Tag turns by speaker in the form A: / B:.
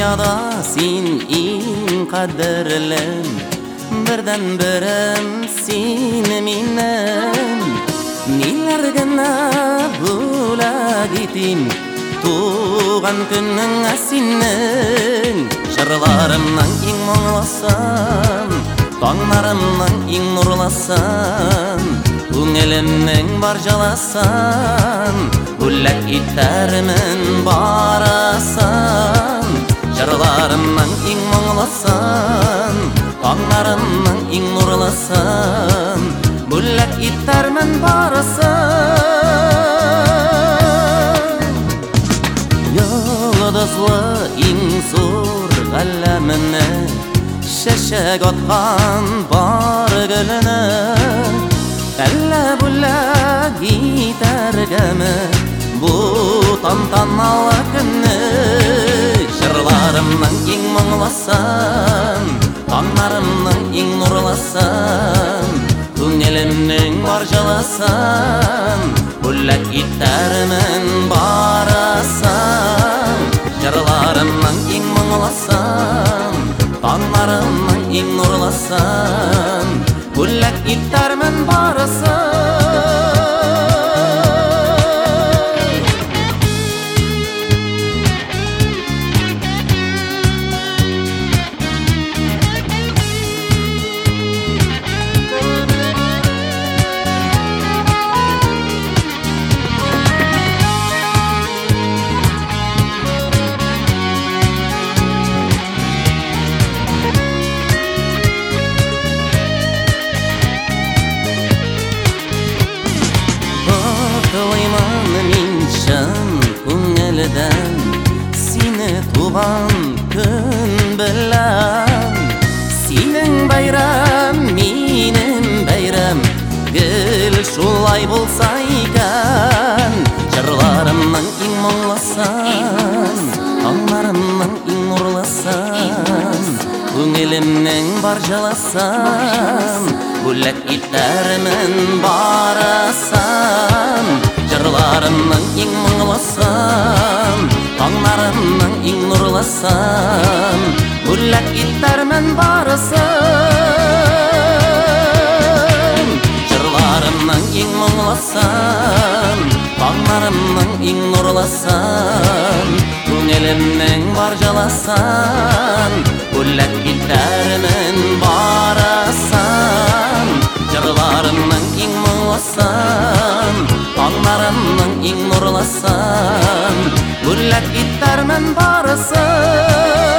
A: Dünyada sin in kaderlem birden birim sin minen Nilergena bula gitin Tuğan günün asinin Şarlarımdan in muğlasan Tağlarımdan in nurlasan Көңелімнің бар жаласан Бүләк иттермен барасан Жырларымның ең мұңласан Таңдарымның ең нұрласан Бүләк иттермен барасан Йолдызлы ең зор ғаләміне Шәшәк атқан бар гүліне Әллә бүлә гитәргәме Бу тантаналы көнне Жырларымның ең мұңласан Таңдарымның ең нұрласан Көңелімнің бар жаласан Бүләк итәрмен барасан Жырларымның ең мұңласан Таңдарымның ең нұрласан Бүләк иттермен барысын Seni tuğan gün biləm Senin bayram, benim bayram Gül şulay bolsa iken Jırlarımdan in muğlasan Tağlarımdan in nurlasan Көңелімнің бар жаласан Бүләк иттермен барасан Жырларымның ең мұңласан Таңдарымның ең нұрласан Бүләк иттермен барысын Жырларымның ең мұңласан Таңдарымның ең нұрласан Көңелімнің бар жаласан Бүләк иттермен барасан Жырларымның ең мұңласан Таңдарымның ең нұрласан Бүләк иттермен барысын